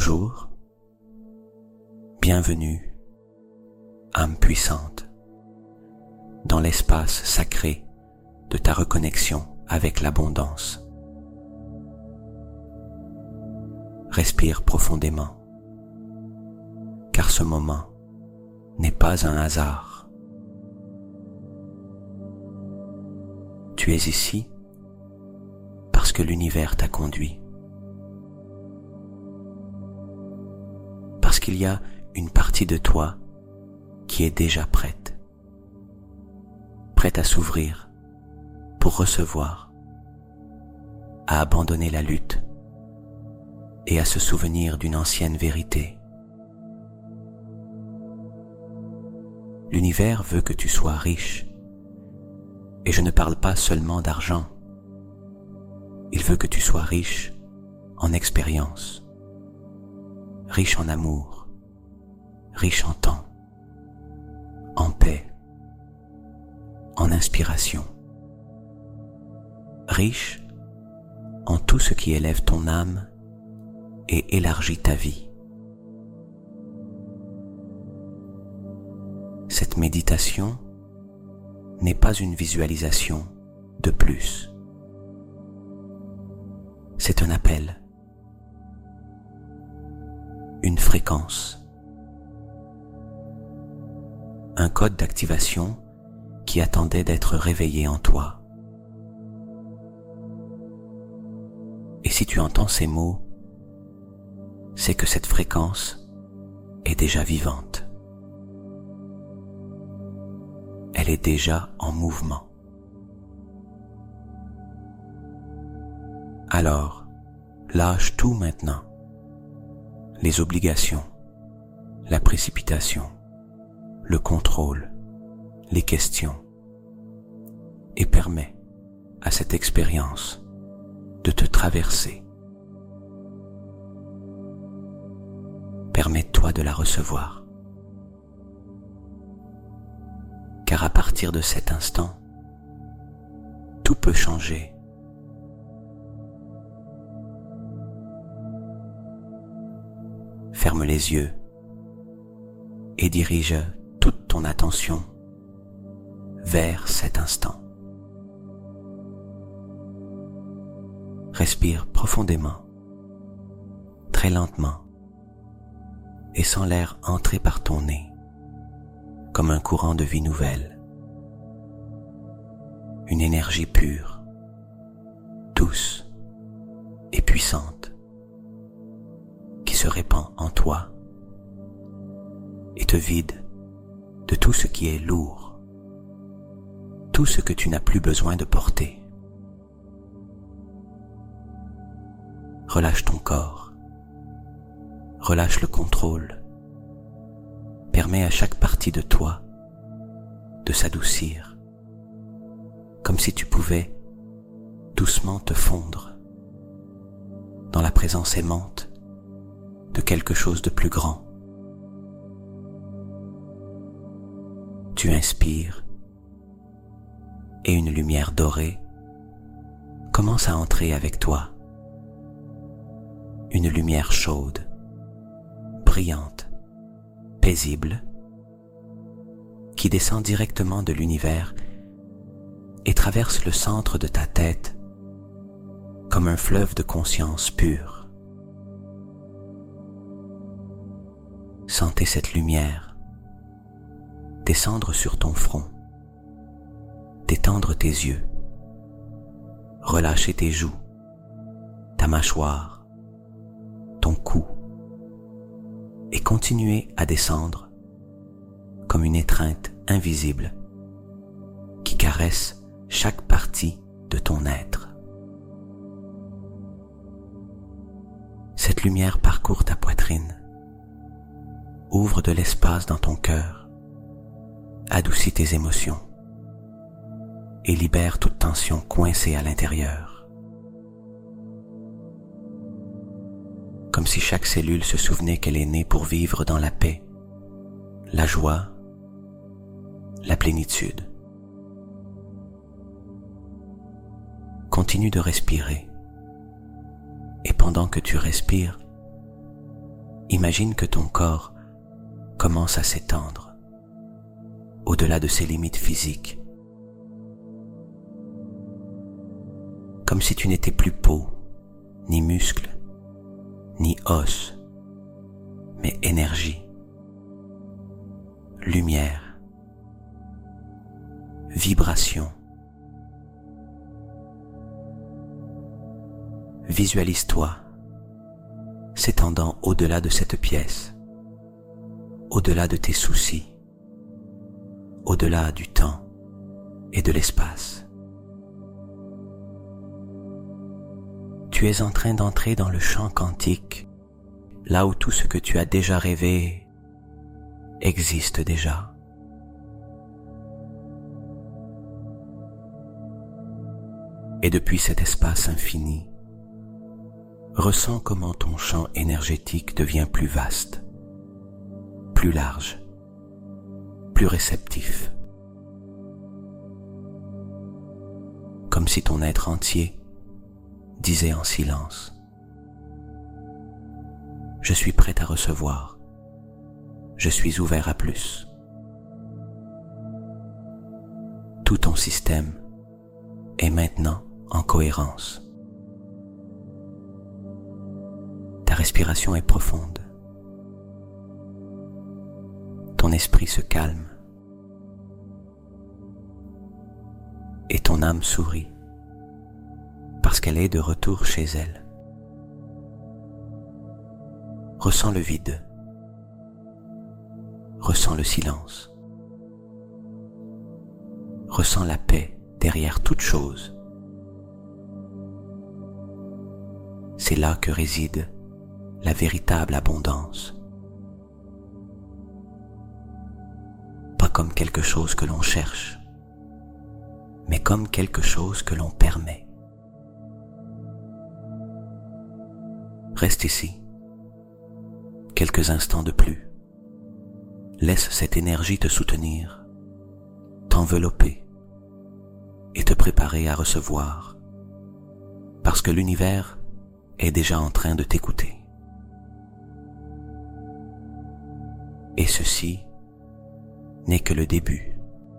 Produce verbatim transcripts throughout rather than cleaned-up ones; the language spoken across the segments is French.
Bonjour, bienvenue, âme puissante, dans l'espace sacré de ta reconnexion avec l'abondance. Respire profondément, car ce moment n'est pas un hasard. Tu es ici parce que l'univers t'a conduit. Parce qu'il y a une partie de toi qui est déjà prête, prête à s'ouvrir pour recevoir, à abandonner la lutte et à se souvenir d'une ancienne vérité. L'univers veut que tu sois riche, et je ne parle pas seulement d'argent. Il veut que tu sois riche en expérience, riche en amour, riche en temps, en paix, en inspiration, riche en tout ce qui élève ton âme et élargit ta vie. Cette méditation n'est pas une visualisation de plus. C'est un appel, une fréquence, un code d'activation qui attendait d'être réveillé en toi. Et si tu entends ces mots, c'est que cette fréquence est déjà vivante. Elle est déjà en mouvement. Alors, lâche tout maintenant. Les obligations, la précipitation, le contrôle, les questions, et permets à cette expérience de te traverser. Permets-toi de la recevoir. Car à partir de cet instant, tout peut changer. Ferme les yeux et dirige toute ton attention vers cet instant. Respire profondément, très lentement, et sens l'air entrer par ton nez, comme un courant de vie nouvelle. Une énergie pure, douce et puissante, qui se répand en toi et te vide de tout ce qui est lourd, tout ce que tu n'as plus besoin de porter. Relâche ton corps, relâche le contrôle, permets à chaque partie de toi de s'adoucir, comme si tu pouvais doucement te fondre dans la présence aimante de quelque chose de plus grand. Tu inspires et une lumière dorée commence à entrer avec toi. Une lumière chaude, brillante, paisible, qui descend directement de l'univers et traverse le centre de ta tête comme un fleuve de conscience pure. Sentez cette lumière descendre sur ton front, détendre tes yeux, relâcher tes joues, ta mâchoire, ton cou, et continuer à descendre comme une étreinte invisible qui caresse chaque partie de ton être. Cette lumière parcourt ta poitrine, ouvre de l'espace dans ton cœur, adoucit tes émotions et libère toute tension coincée à l'intérieur. Comme si chaque cellule se souvenait qu'elle est née pour vivre dans la paix, la joie, la plénitude. Continue de respirer, et pendant que tu respires, imagine que ton corps commence à s'étendre au-delà de ses limites physiques, comme si tu n'étais plus peau, ni muscle, ni os, mais énergie, lumière, vibration. Visualise-toi s'étendant au-delà de cette pièce, au-delà de tes soucis, au-delà du temps et de l'espace. Tu es en train d'entrer dans le champ quantique, là où tout ce que tu as déjà rêvé existe déjà. Et depuis cet espace infini, ressens comment ton champ énergétique devient plus vaste, plus large, plus réceptif. Comme si ton être entier disait en silence: je suis prêt à recevoir, je suis ouvert à plus. Tout ton système est maintenant en cohérence. Ta respiration est profonde. Ton esprit se calme. Et ton âme sourit parce qu'elle est de retour chez elle. Ressens le vide. Ressens le silence. Ressens la paix derrière toute chose. C'est là que réside la véritable abondance. Pas comme quelque chose que l'on cherche, mais comme quelque chose que l'on permet. Reste ici, quelques instants de plus. Laisse cette énergie te soutenir, t'envelopper et te préparer à recevoir, parce que l'univers est déjà en train de t'écouter. Et ceci n'est que le début.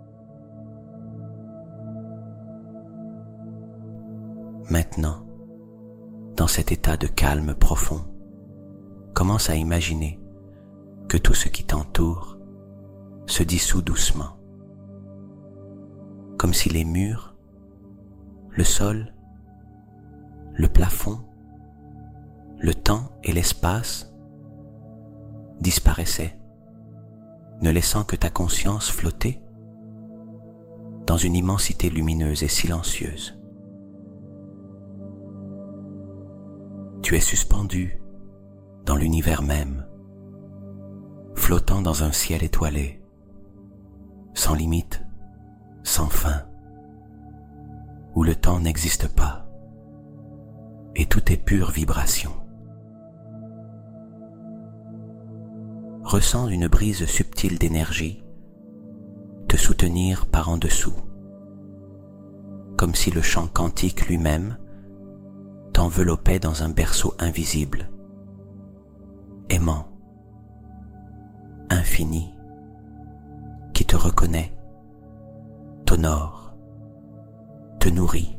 Maintenant, dans cet état de calme profond, commence à imaginer que tout ce qui t'entoure se dissout doucement, comme si les murs, le sol, le plafond, le temps et l'espace disparaissaient, ne laissant que ta conscience flotter dans une immensité lumineuse et silencieuse. Tu es suspendu dans l'univers même, flottant dans un ciel étoilé, sans limite, sans fin, où le temps n'existe pas, et tout est pure vibration. Ressens une brise subtile d'énergie te soutenir par en dessous, comme si le champ quantique lui-même t'enveloppait dans un berceau invisible, aimant, infini, qui te reconnaît, t'honore, te nourrit.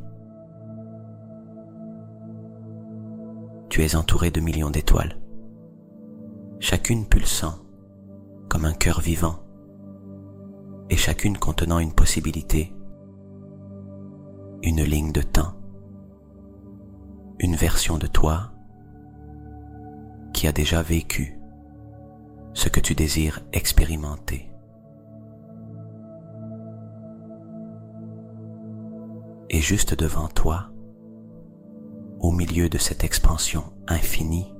Tu es entouré de millions d'étoiles, chacune pulsant comme un cœur vivant, et chacune contenant une possibilité, une ligne de temps, une version de toi qui a déjà vécu ce que tu désires expérimenter. Et juste devant toi, au milieu de cette expansion infinie,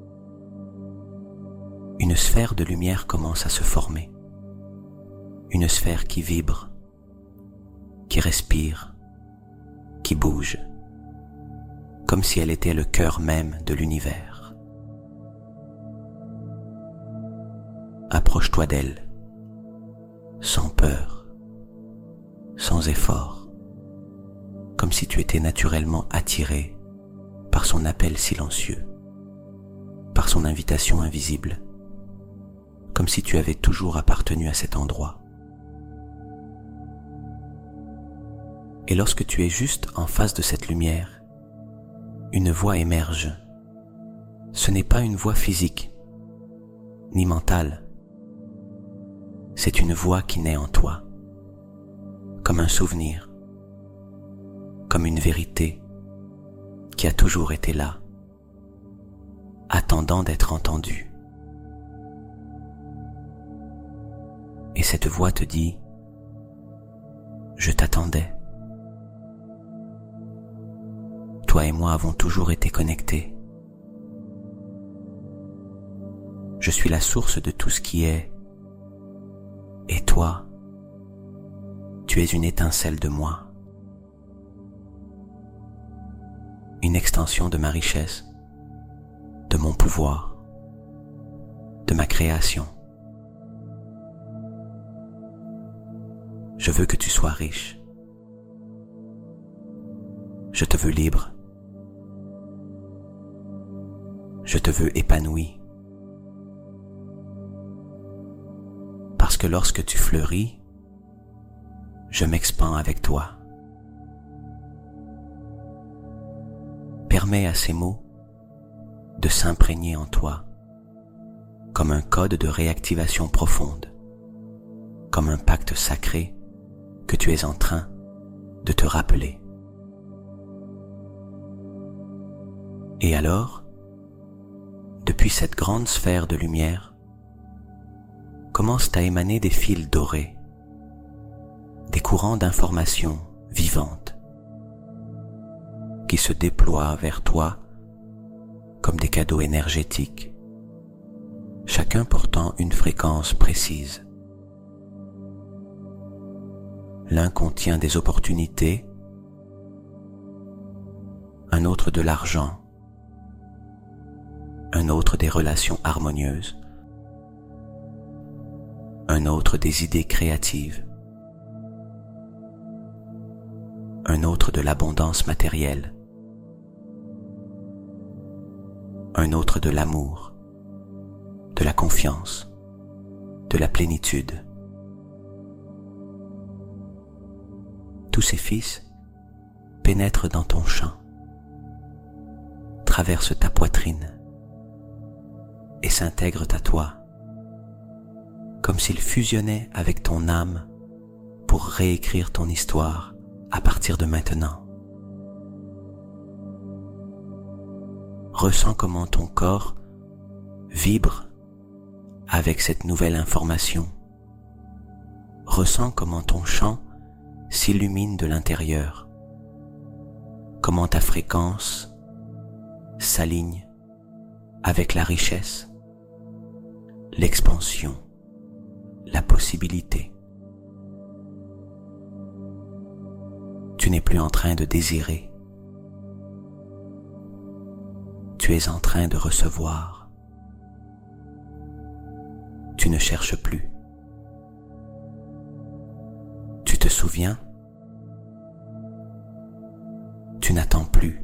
une sphère de lumière commence à se former. Une sphère qui vibre, qui respire, qui bouge, comme si elle était le cœur même de l'univers. Approche-toi d'elle, sans peur, sans effort, comme si tu étais naturellement attiré par son appel silencieux, par son invitation invisible, comme si tu avais toujours appartenu à cet endroit. Et lorsque tu es juste en face de cette lumière, une voix émerge. Ce n'est pas une voix physique, ni mentale. C'est une voix qui naît en toi, comme un souvenir, comme une vérité qui a toujours été là, attendant d'être entendue. Et cette voix te dit « Je t'attendais ». Toi et moi avons toujours été connectés. Je suis la source de tout ce qui est. Et toi, tu es une étincelle de moi. Une extension de ma richesse, de mon pouvoir, de ma création. Je veux que tu sois riche. Je te veux libre. Je te veux épanoui. Parce que lorsque tu fleuris, je m'expand avec toi. Permets à ces mots de s'imprégner en toi, comme un code de réactivation profonde, comme un pacte sacré que tu es en train de te rappeler. Et alors, depuis cette grande sphère de lumière, commencent à émaner des fils dorés, des courants d'informations vivantes qui se déploient vers toi comme des cadeaux énergétiques, chacun portant une fréquence précise. L'un contient des opportunités, un autre de l'argent, un autre des relations harmonieuses, un autre des idées créatives, un autre de l'abondance matérielle, un autre de l'amour, de la confiance, de la plénitude. Tous ces fils pénètrent dans ton champ, traversent ta poitrine et s'intègrent à toi, comme s'ils fusionnaient avec ton âme pour réécrire ton histoire à partir de maintenant. Ressens comment ton corps vibre avec cette nouvelle information. Ressens comment ton champ s'illumine de l'intérieur, comment ta fréquence s'aligne avec la richesse, l'expansion, la possibilité. Tu n'es plus en train de désirer. Tu es en train de recevoir. Tu ne cherches plus. Tu te souviens? Tu n'attends plus.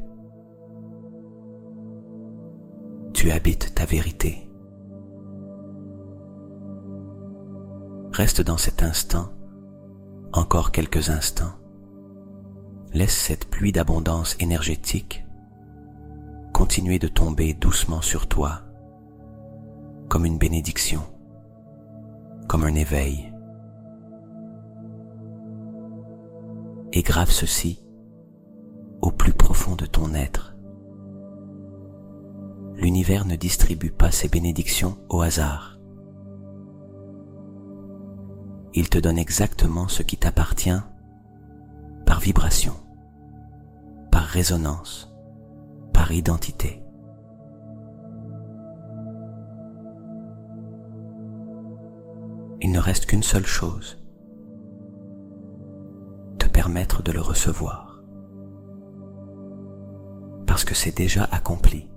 Tu habites ta vérité. Reste dans cet instant, encore quelques instants. Laisse cette pluie d'abondance énergétique continuer de tomber doucement sur toi, comme une bénédiction, comme un éveil. Et grave ceci au plus profond de ton être. L'univers ne distribue pas ses bénédictions au hasard. Il te donne exactement ce qui t'appartient par vibration, par résonance, par identité. Il ne reste qu'une seule chose, te permettre de le recevoir, parce que c'est déjà accompli.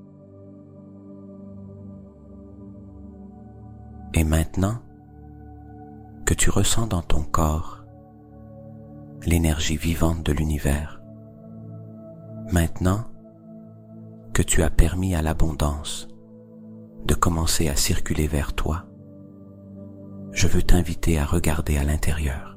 Et maintenant que tu ressens dans ton corps l'énergie vivante de l'univers, maintenant que tu as permis à l'abondance de commencer à circuler vers toi, je veux t'inviter à regarder à l'intérieur,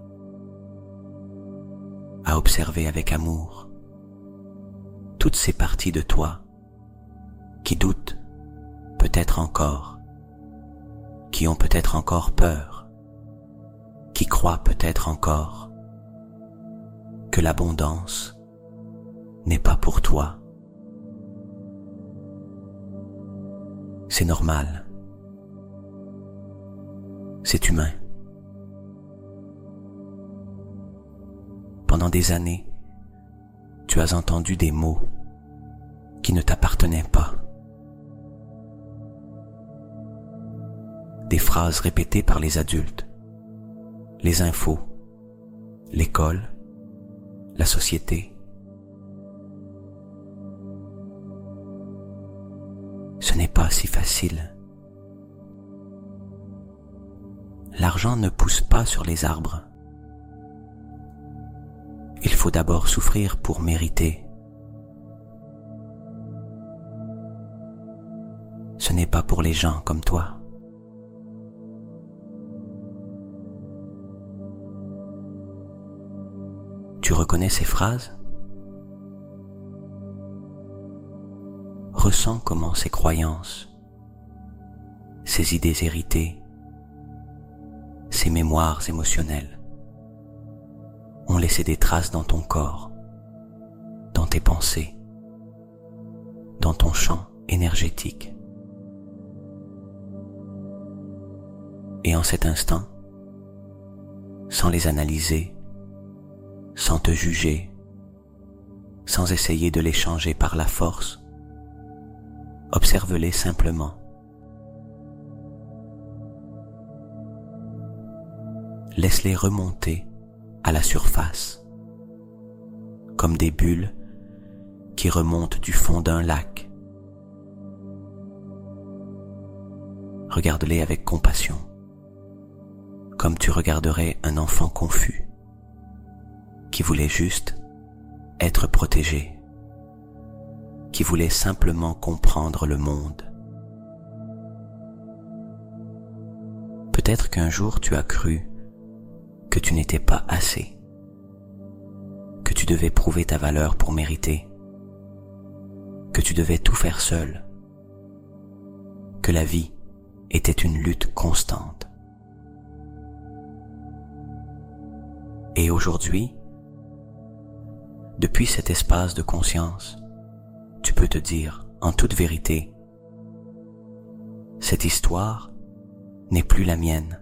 à observer avec amour toutes ces parties de toi qui doutent peut-être encore, qui ont peut-être encore peur, qui croient peut-être encore que l'abondance n'est pas pour toi. C'est normal. C'est humain. Pendant des années, tu as entendu des mots qui ne t'appartenaient pas. Des phrases répétées par les adultes, les infos, l'école, la société. Ce n'est pas si facile. L'argent ne pousse pas sur les arbres. Il faut d'abord souffrir pour mériter. Ce n'est pas pour les gens comme toi. Tu reconnais ces phrases? Ressens comment ces croyances, ces idées héritées, ces mémoires émotionnelles ont laissé des traces dans ton corps, dans tes pensées, dans ton champ énergétique. Et en cet instant, sans les analyser, sans te juger, sans essayer de les changer par la force, observe-les simplement. Laisse-les remonter à la surface, comme des bulles qui remontent du fond d'un lac. Regarde-les avec compassion, comme tu regarderais un enfant confus, qui voulait juste être protégé, qui voulait simplement comprendre le monde. Peut-être qu'un jour tu as cru que tu n'étais pas assez, que tu devais prouver ta valeur pour mériter, que tu devais tout faire seul, que la vie était une lutte constante. Et aujourd'hui, depuis cet espace de conscience, tu peux te dire en toute vérité, cette histoire n'est plus la mienne.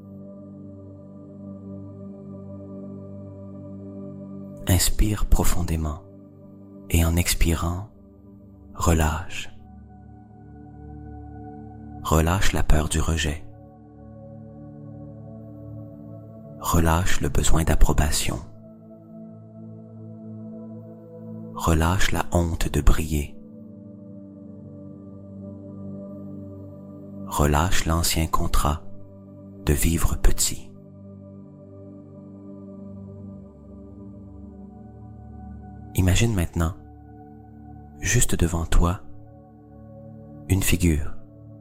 Inspire profondément et en expirant, relâche. Relâche la peur du rejet. Relâche le besoin d'approbation. Relâche la honte de briller. Relâche l'ancien contrat de vivre petit. Imagine maintenant, juste devant toi, une figure.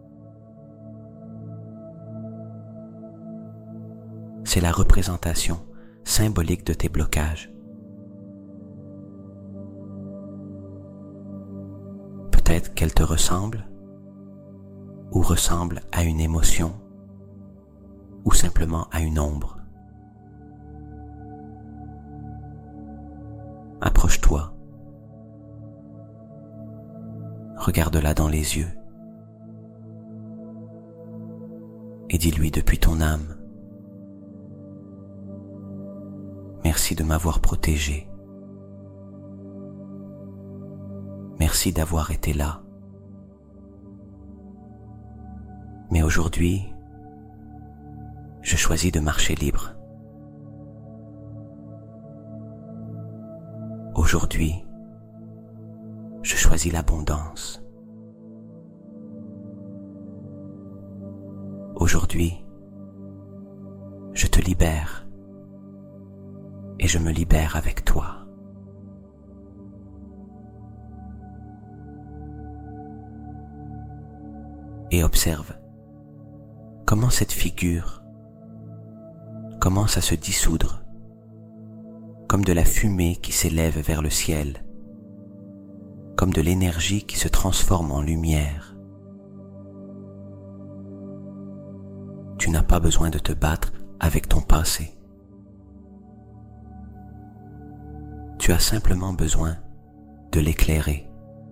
C'est la représentation symbolique de tes blocages. Peut-être qu'elle te ressemble, ou ressemble à une émotion, ou simplement à une ombre. Approche-toi, regarde-la dans les yeux et dis-lui depuis ton âme: merci de m'avoir protégé. Merci d'avoir été là. Mais aujourd'hui, je choisis de marcher libre. Aujourd'hui, je choisis l'abondance. Aujourd'hui, je te libère et je me libère avec toi. et observe comment cette figure commence à se dissoudre, comme de la fumée qui s'élève vers le ciel, comme de l'énergie qui se transforme en lumière. Tu n'as pas besoin de te battre avec ton passé. Tu as simplement besoin de l'éclairer.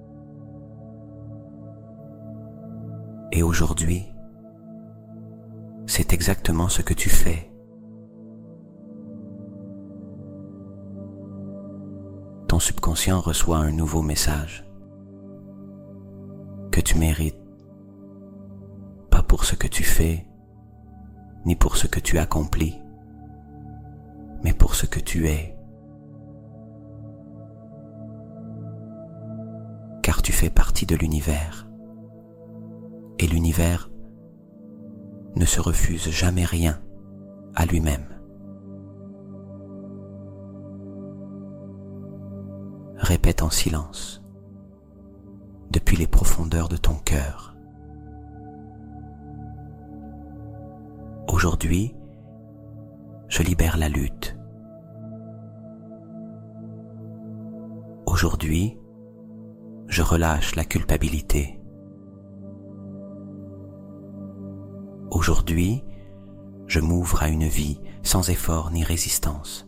Et aujourd'hui, c'est exactement ce que tu fais. Ton subconscient reçoit un nouveau message que tu mérites, pas pour ce que tu fais, ni pour ce que tu accomplis, mais pour ce que tu es. Car tu fais partie de l'univers, et l'univers ne se refuse jamais rien à lui-même. Répète en silence, depuis les profondeurs de ton cœur. Aujourd'hui, je libère la lutte. Aujourd'hui, je relâche la culpabilité. Aujourd'hui, je m'ouvre à une vie sans effort ni résistance.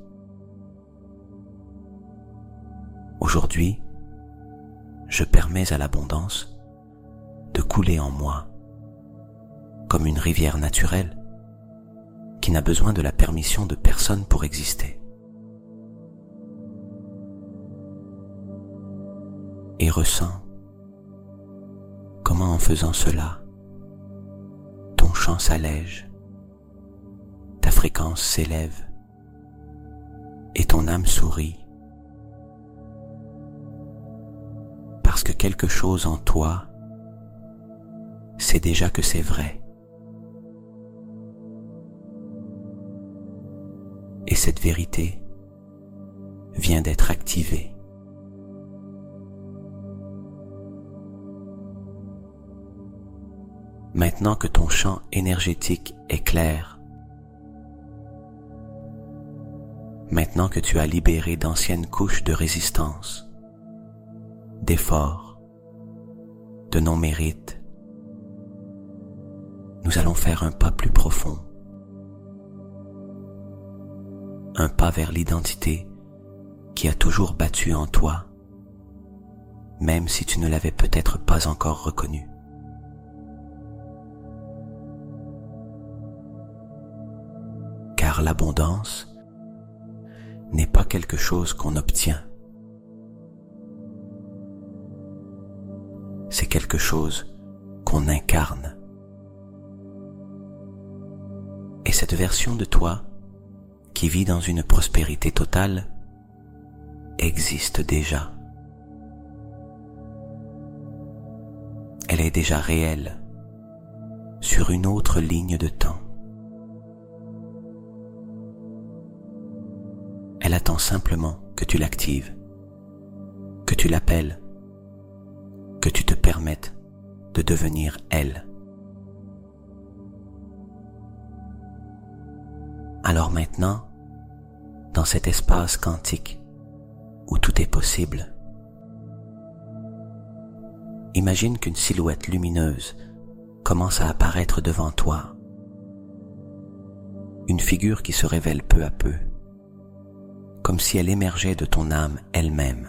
Aujourd'hui, je permets à l'abondance de couler en moi, comme une rivière naturelle qui n'a besoin de la permission de personne pour exister. Et ressens comment en faisant cela, ton chant s'allège, ta fréquence s'élève et ton âme sourit. Parce que quelque chose en toi sait déjà que c'est vrai. Et cette vérité vient d'être activée. Maintenant que ton champ énergétique est clair, maintenant que tu as libéré d'anciennes couches de résistance, d'efforts, de non-mérite, nous allons faire un pas plus profond, un pas vers l'identité qui a toujours battu en toi, même si tu ne l'avais peut-être pas encore reconnue. Car l'abondance n'est pas quelque chose qu'on obtient. C'est quelque chose qu'on incarne. Et cette version de toi, qui vit dans une prospérité totale, existe déjà. Elle est déjà réelle, sur une autre ligne de temps. Elle attend simplement que tu l'actives, que tu l'appelles, que tu te permettes de devenir elle. Alors maintenant, dans cet espace quantique où tout est possible, imagine qu'une silhouette lumineuse commence à apparaître devant toi, une figure qui se révèle peu à peu, comme si elle émergeait de ton âme elle-même.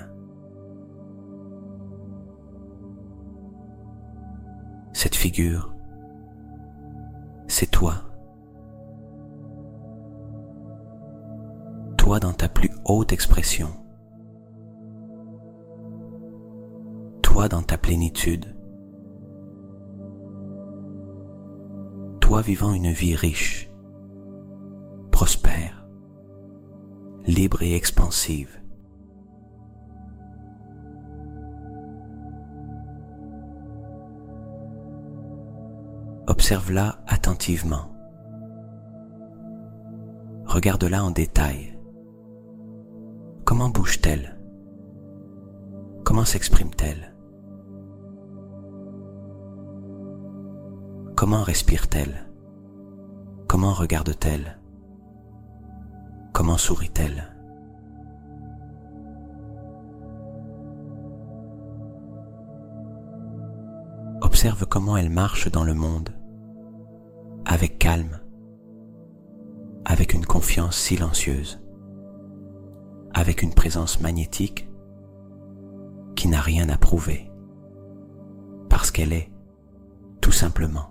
Cette figure, c'est toi. Toi dans ta plus haute expression. Toi dans ta plénitude. Toi vivant une vie riche, prospère, libre et expansive. Observe-la attentivement. Regarde-la en détail. Comment bouge-t-elle? Comment s'exprime-t-elle? Comment respire-t-elle? Comment regarde-t-elle? Comment sourit-elle? Observe comment elle marche dans le monde, avec calme, avec une confiance silencieuse, avec une présence magnétique qui n'a rien à prouver, parce qu'elle est, tout simplement.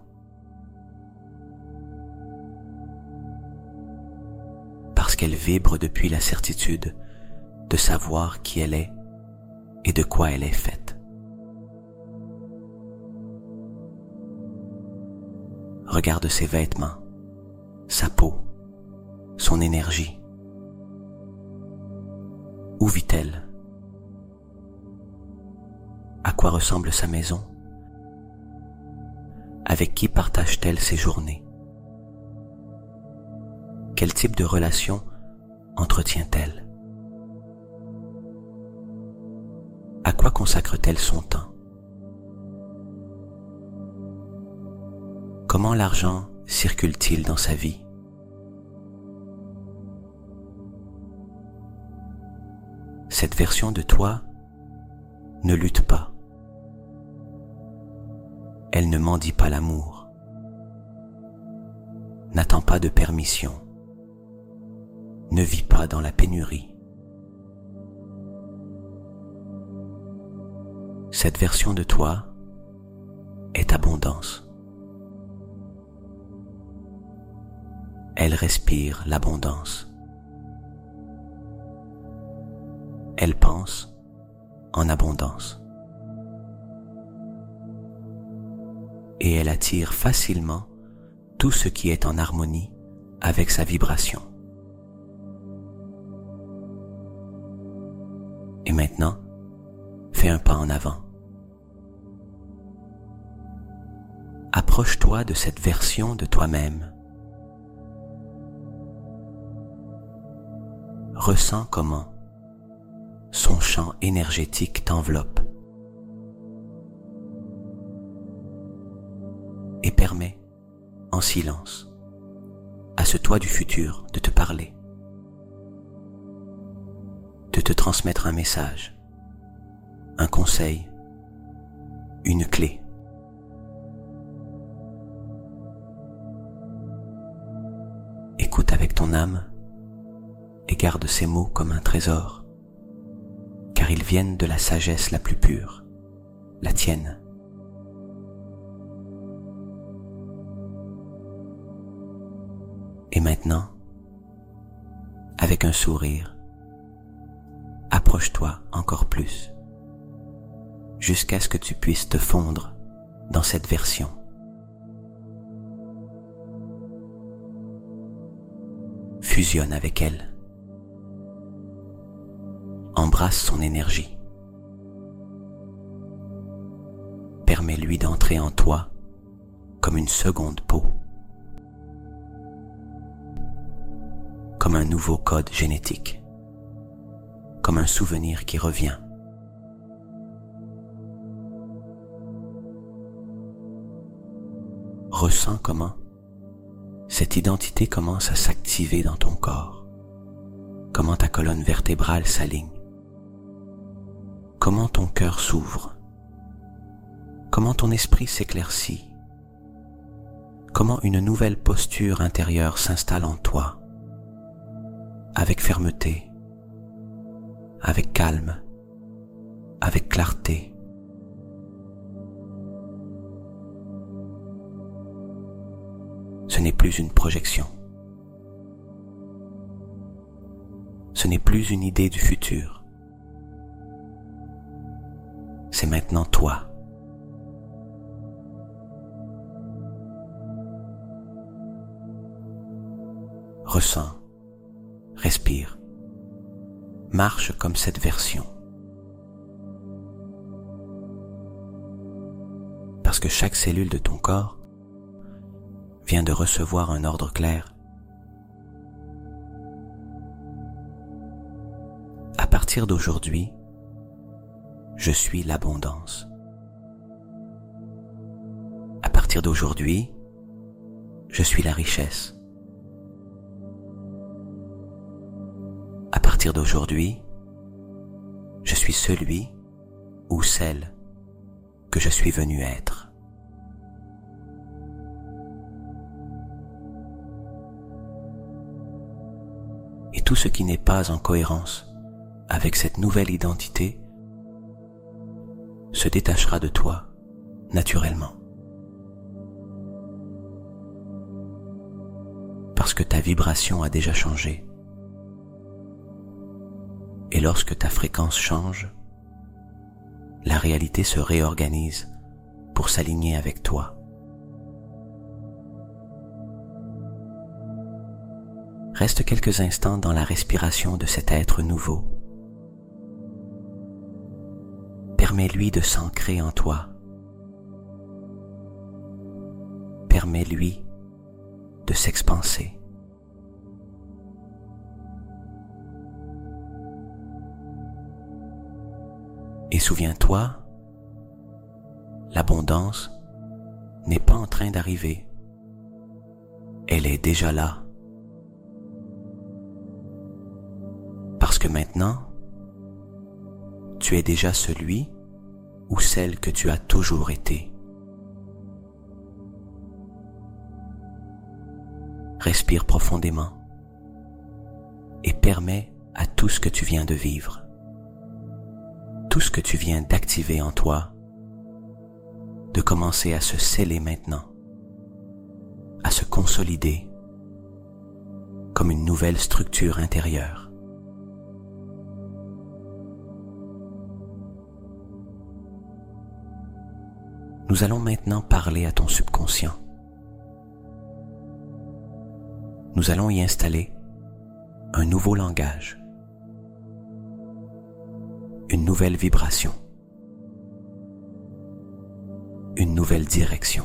Parce qu'elle vibre depuis la certitude de savoir qui elle est et de quoi elle est faite. Regarde ses vêtements, sa peau, son énergie. Où vit-elle? À quoi ressemble sa maison? Avec qui partage-t-elle ses journées? Quel type de relation entretient-elle? À quoi consacre-t-elle son temps? Comment l'argent circule-t-il dans sa vie? Cette version de toi ne lutte pas. Elle ne mendie pas l'amour, n'attend pas de permission, ne vit pas dans la pénurie. Cette version de toi est abondance. Elle respire l'abondance. Elle pense en abondance. Et elle attire facilement tout ce qui est en harmonie avec sa vibration. Et maintenant, fais un pas en avant. Approche-toi de cette version de toi-même. Ressens comment son champ énergétique t'enveloppe et permet, en silence, à ce toi du futur de te parler, de te transmettre un message, un conseil, une clé. Écoute avec ton âme et garde ces mots comme un trésor, car ils viennent de la sagesse la plus pure, la tienne. Et maintenant, avec un sourire, approche-toi encore plus, jusqu'à ce que tu puisses te fondre dans cette version. Fusionne avec elle. Embrasse son énergie. Permets-lui d'entrer en toi comme une seconde peau, comme un nouveau code génétique, comme un souvenir qui revient. Ressens comment cette identité commence à s'activer dans ton corps, comment ta colonne vertébrale s'aligne, comment ton cœur s'ouvre, comment ton esprit s'éclaircit, comment une nouvelle posture intérieure s'installe en toi, avec fermeté, avec calme, avec clarté. Ce n'est plus une projection. Ce n'est plus une idée du futur. C'est maintenant toi. Ressens, respire, marche comme cette version. Parce que chaque cellule de ton corps vient de recevoir un ordre clair. À partir d'aujourd'hui, je suis l'abondance. À partir d'aujourd'hui, je suis la richesse. À partir d'aujourd'hui, je suis celui ou celle que je suis venu être. Et tout ce qui n'est pas en cohérence avec cette nouvelle identité se détachera de toi naturellement. Parce que ta vibration a déjà changé. Et lorsque ta fréquence change, la réalité se réorganise pour s'aligner avec toi. Reste quelques instants dans la respiration de cet être nouveau. Permets-lui de s'ancrer en toi. Permets-lui de s'expanser. Et souviens-toi, l'abondance n'est pas en train d'arriver. Elle est déjà là. Parce que maintenant, tu es déjà celui ou celle que tu as toujours été. Respire profondément et permets à tout ce que tu viens de vivre, tout ce que tu viens d'activer en toi, de commencer à se sceller maintenant, à se consolider comme une nouvelle structure intérieure. Nous allons maintenant parler à ton subconscient. Nous allons y installer un nouveau langage, une nouvelle vibration, une nouvelle direction.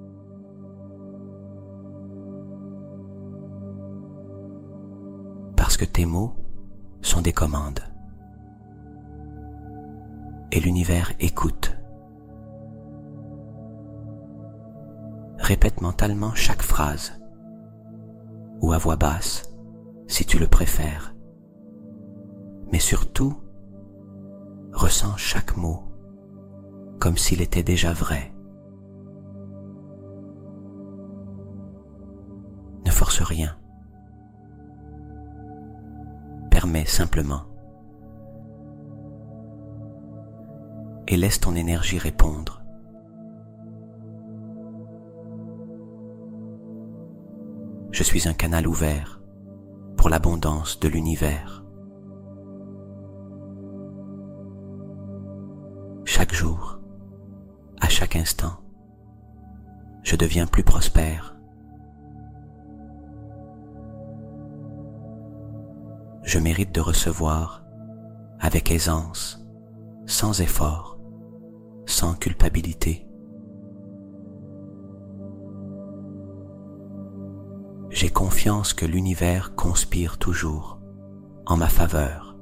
Parce que tes mots sont des commandes. Et l'univers écoute. Répète mentalement chaque phrase, ou à voix basse, si tu le préfères. Mais surtout, ressens chaque mot comme s'il était déjà vrai. Ne force rien. Permets simplement. Et laisse ton énergie répondre. Je suis un canal ouvert pour l'abondance de l'univers. Chaque jour, à chaque instant, je deviens plus prospère. Je mérite de recevoir avec aisance, sans effort, sans culpabilité. J'ai confiance que l'univers conspire toujours en ma faveur.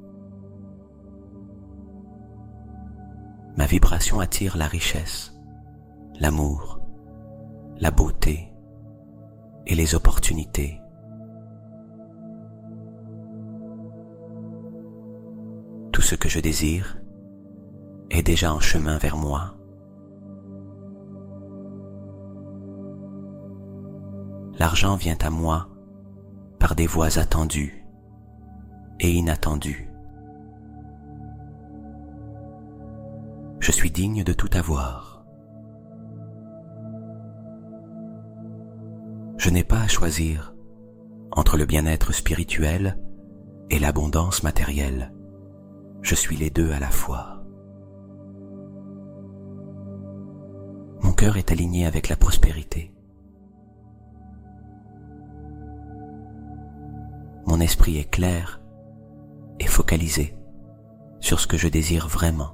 Ma vibration attire la richesse, l'amour, la beauté et les opportunités. Tout ce que je désire est déjà en chemin vers moi. L'argent vient à moi par des voies attendues et inattendues. Je suis digne de tout avoir. Je n'ai pas à choisir entre le bien-être spirituel et l'abondance matérielle. Je suis les deux à la fois. Mon cœur est aligné avec la prospérité. Mon esprit est clair et focalisé sur ce que je désire vraiment.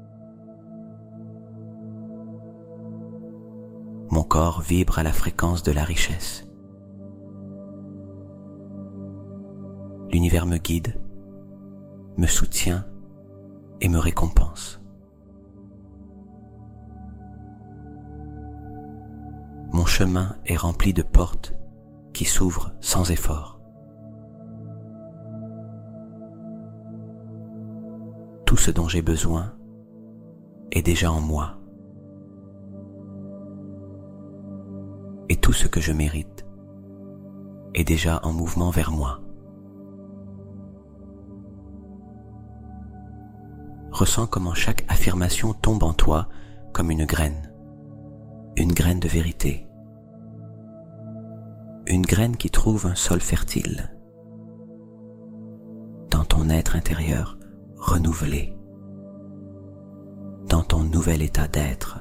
Mon corps vibre à la fréquence de la richesse. L'univers me guide, me soutient et me récompense. Mon chemin est rempli de portes qui s'ouvrent sans effort. Tout ce dont j'ai besoin est déjà en moi. Et tout ce que je mérite est déjà en mouvement vers moi. Ressens comment chaque affirmation tombe en toi comme une graine, une graine de vérité, une graine qui trouve un sol fertile dans ton être intérieur renouvelé, dans ton nouvel état d'être.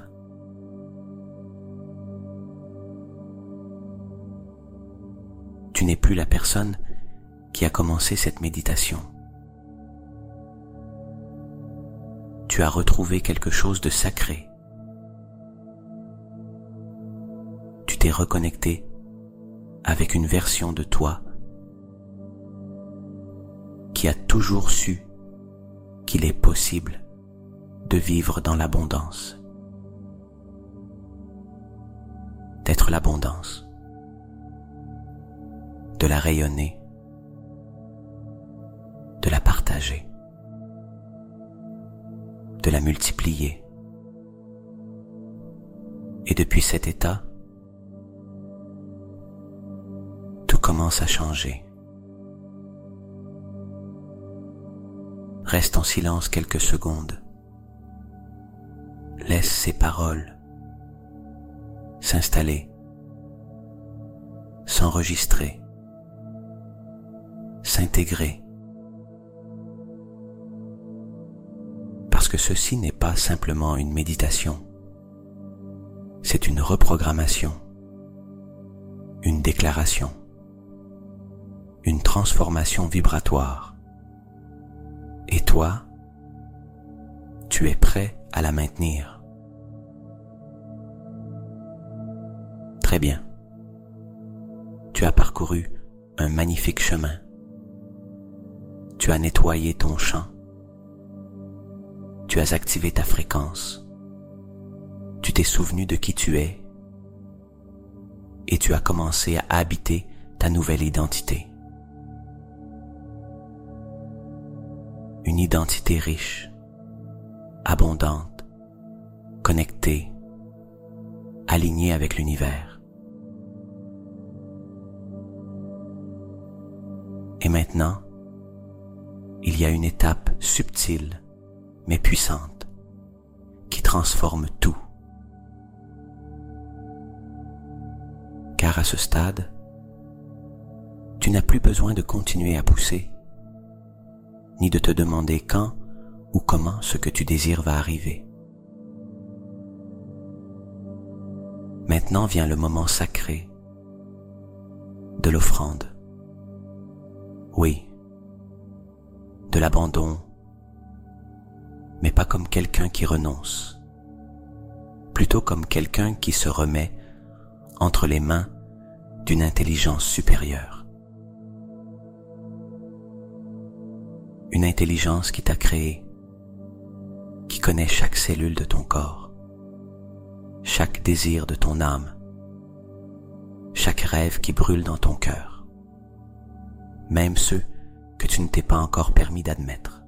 Tu n'es plus la personne qui a commencé cette méditation. Tu as retrouvé quelque chose de sacré. Tu t'es reconnecté avec une version de toi qui a toujours su qu'il est possible de vivre dans l'abondance, d'être l'abondance, de la rayonner, de la partager, de la multiplier. Et depuis cet état, tout commence à changer. Reste en silence quelques secondes. Laisse ces paroles s'installer, s'enregistrer, s'intégrer. Parce que ceci n'est pas simplement une méditation, c'est une reprogrammation, une déclaration, une transformation vibratoire. Et toi, tu es prêt à la maintenir. Très bien. Tu as parcouru un magnifique chemin. Tu as nettoyé ton champ. Tu as activé ta fréquence. Tu t'es souvenu de qui tu es. Et tu as commencé à habiter ta nouvelle identité. Une identité riche, abondante, connectée, alignée avec l'univers. Et maintenant, il y a une étape subtile mais puissante qui transforme tout. Car à ce stade, tu n'as plus besoin de continuer à pousser, ni de te demander quand ou comment ce que tu désires va arriver. Maintenant vient le moment sacré de l'offrande. Oui, de l'abandon, mais pas comme quelqu'un qui renonce, plutôt comme quelqu'un qui se remet entre les mains d'une intelligence supérieure. Une intelligence qui t'a créé, qui connaît chaque cellule de ton corps, chaque désir de ton âme, chaque rêve qui brûle dans ton cœur, même ceux que tu ne t'es pas encore permis d'admettre.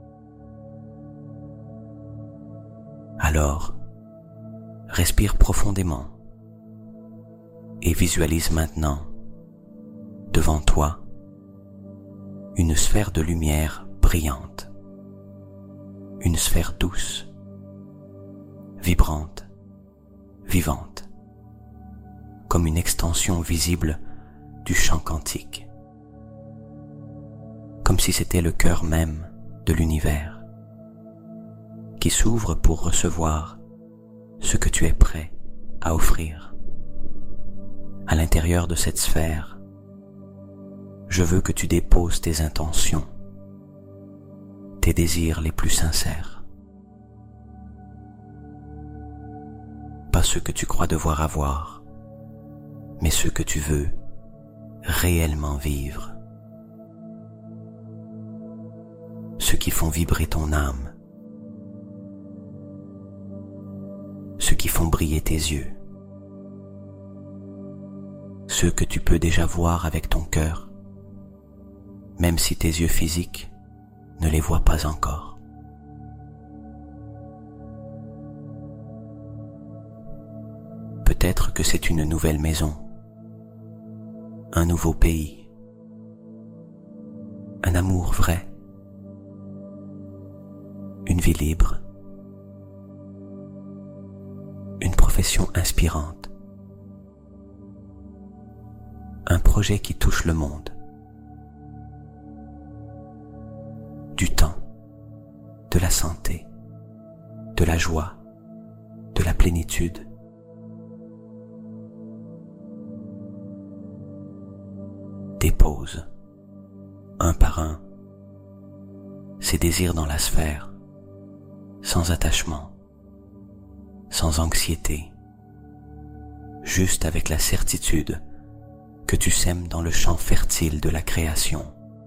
Alors, respire profondément et visualise maintenant, devant toi, une sphère de lumière brillante, une sphère douce, vibrante, vivante, comme une extension visible du champ quantique, comme si c'était le cœur même de l'univers, qui s'ouvre pour recevoir ce que tu es prêt à offrir. À l'intérieur de cette sphère, je veux que tu déposes tes intentions, tes désirs les plus sincères. Pas ceux que tu crois devoir avoir, mais ceux que tu veux réellement vivre. Ceux qui font vibrer ton âme, ceux qui font briller tes yeux, ceux que tu peux déjà voir avec ton cœur, même si tes yeux physiques ne les voient pas encore. Peut-être que c'est une nouvelle maison, un nouveau pays, un amour vrai, une vie libre, une profession inspirante, un projet qui touche le monde, du temps, de la santé, de la joie, de la plénitude. Dépose, un par un, ces désirs dans la sphère, sans attachement, sans anxiété, juste avec la certitude que tu sèmes dans le champ fertile de la création.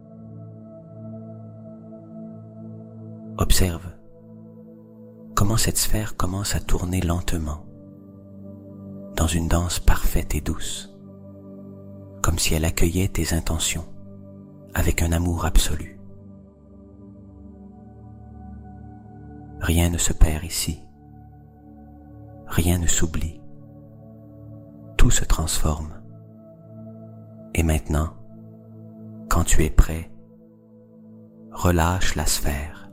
Observe comment cette sphère commence à tourner lentement, dans une danse parfaite et douce, comme si elle accueillait tes intentions avec un amour absolu. Rien ne se perd ici, rien ne s'oublie, tout se transforme. Et maintenant, quand tu es prêt, relâche la sphère.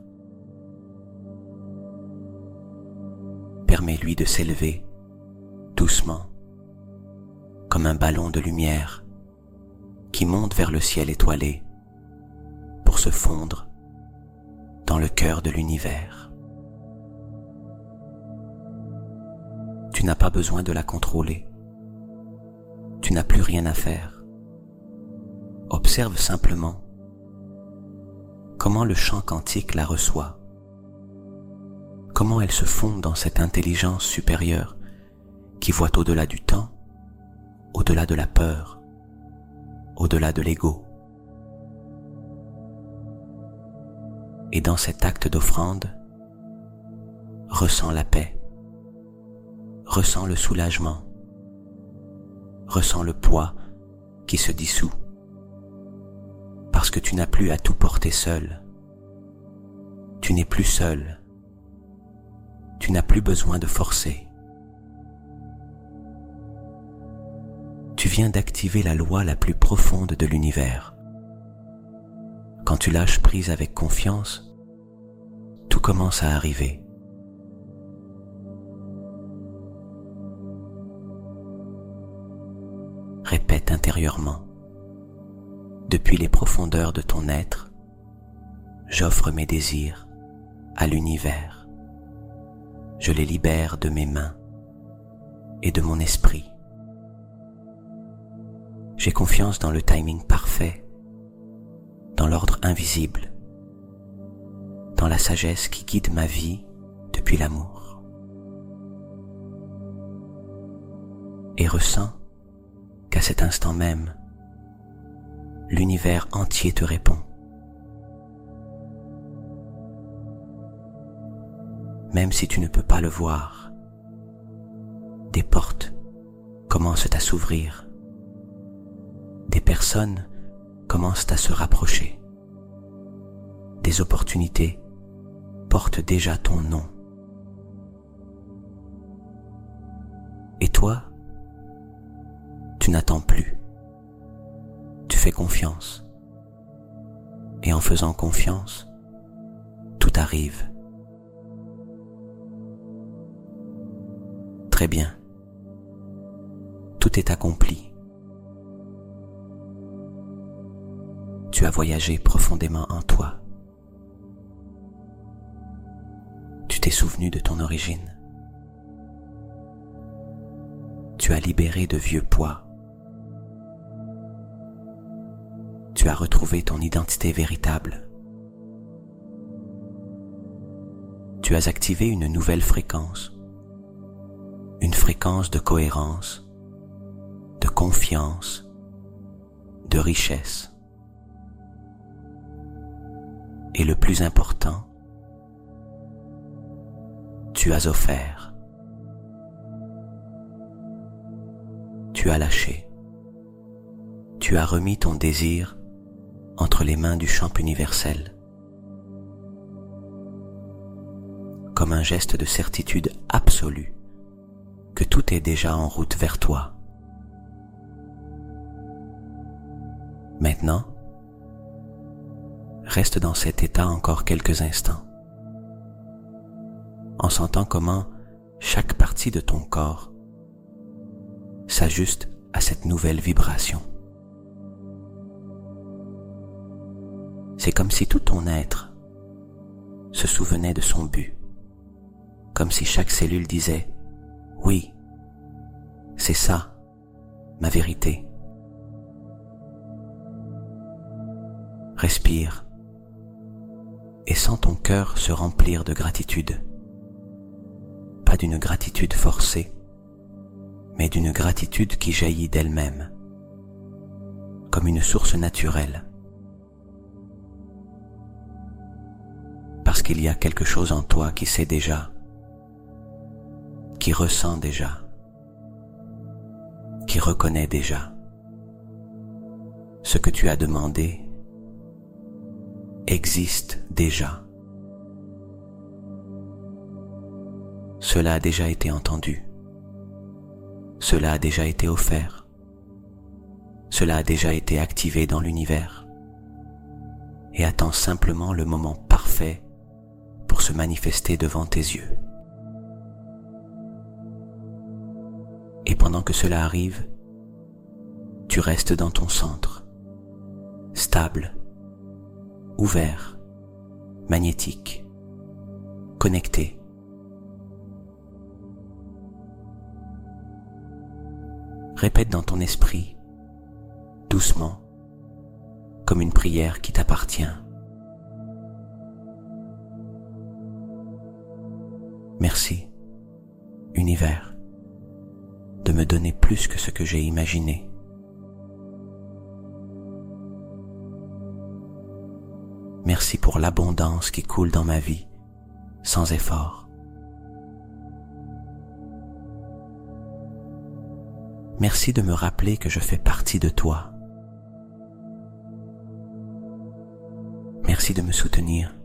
Permets-lui de s'élever doucement, comme un ballon de lumière qui monte vers le ciel étoilé pour se fondre dans le cœur de l'univers. Tu n'as pas besoin de la contrôler. Tu n'as plus rien à faire. Observe simplement comment le champ quantique la reçoit, comment elle se fond dans cette intelligence supérieure qui voit au-delà du temps, au-delà de la peur, au-delà de l'ego. Et dans cet acte d'offrande, ressens la paix, ressens le soulagement, ressens le poids qui se dissout, parce que tu n'as plus à tout porter seul. Tu n'es plus seul. Tu n'as plus besoin de forcer. Tu viens d'activer la loi la plus profonde de l'univers. Quand tu lâches prise avec confiance, tout commence à arriver. Répète intérieurement. Depuis les profondeurs de ton être, j'offre mes désirs à l'univers. Je les libère de mes mains et de mon esprit. J'ai confiance dans le timing parfait, dans l'ordre invisible, dans la sagesse qui guide ma vie depuis l'amour. Et ressens qu'à cet instant même, l'univers entier te répond. Même si tu ne peux pas le voir, des portes commencent à s'ouvrir. Des personnes commencent à se rapprocher. Des opportunités portent déjà ton nom. Et toi, tu n'attends plus. Tu fais confiance. Et en faisant confiance, tout arrive. Très bien. Tout est accompli. Tu as voyagé profondément en toi. Tu t'es souvenu de ton origine. Tu as libéré de vieux poids. Tu as retrouvé ton identité véritable. Tu as activé une nouvelle fréquence, une fréquence de cohérence, de confiance, de richesse. Et le plus important, tu as offert. Tu as lâché tu as remis ton désir entre les mains du champ universel, comme un geste de certitude absolue que tout est déjà en route vers toi. Maintenant, reste dans cet état encore quelques instants, en sentant comment chaque partie de ton corps s'ajuste à cette nouvelle vibration. C'est comme si tout ton être se souvenait de son but, comme si chaque cellule disait « Oui, c'est ça, ma vérité ». Respire et sens ton cœur se remplir de gratitude. Pas d'une gratitude forcée, mais d'une gratitude qui jaillit d'elle-même, comme une source naturelle. Parce qu'il y a quelque chose en toi qui sait déjà, qui ressent déjà, qui reconnaît déjà. Ce que tu as demandé existe déjà. Cela a déjà été entendu. Cela a déjà été offert. Cela a déjà été activé dans l'univers et attend simplement le moment parfait pour se manifester devant tes yeux. Et pendant que cela arrive, tu restes dans ton centre, stable, ouvert, magnétique, connecté. Répète dans ton esprit, doucement, comme une prière qui t'appartient. Merci, univers, de me donner plus que ce que j'ai imaginé. Merci pour l'abondance qui coule dans ma vie, sans effort. Merci de me rappeler que je fais partie de toi. Merci de me soutenir.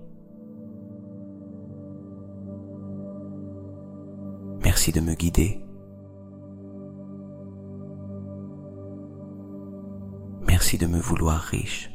Merci de me guider. Merci de me vouloir riche.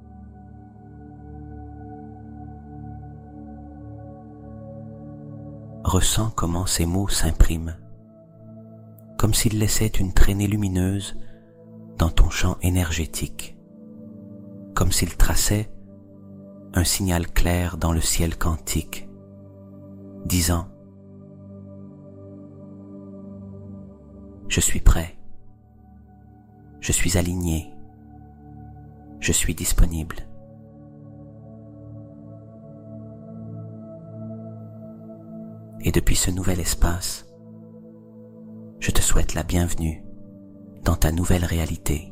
Ressens comment ces mots s'impriment, comme s'ils laissaient une traînée lumineuse dans ton champ énergétique, comme s'ils traçaient un signal clair dans le ciel quantique, disant « Je suis prêt, je suis aligné, je suis disponible ». Et depuis ce nouvel espace, je te souhaite la bienvenue dans ta nouvelle réalité.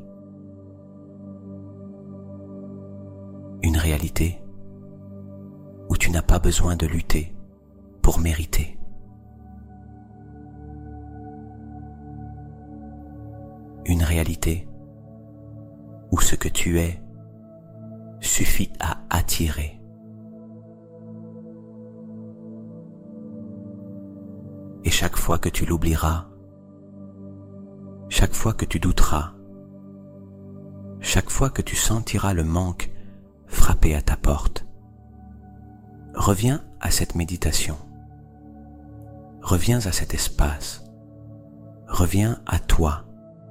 Une réalité où tu n'as pas besoin de lutter pour mériter. Une réalité où ce que tu es suffit à attirer. Et chaque fois que tu l'oublieras, chaque fois que tu douteras, chaque fois que tu sentiras le manque frapper à ta porte, reviens à cette méditation, reviens à cet espace, reviens à toi.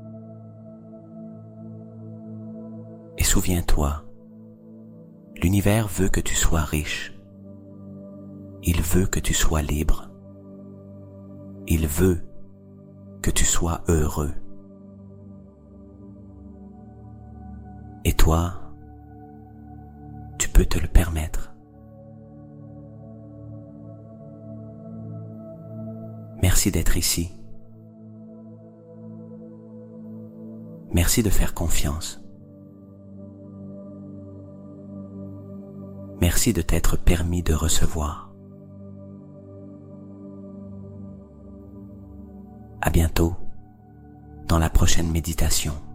Et souviens-toi, l'univers veut que tu sois riche, il veut que tu sois libre. Il veut que tu sois heureux. Et toi, tu peux te le permettre. Merci d'être ici. Merci de faire confiance. Merci de t'être permis de recevoir. À bientôt dans la prochaine méditation.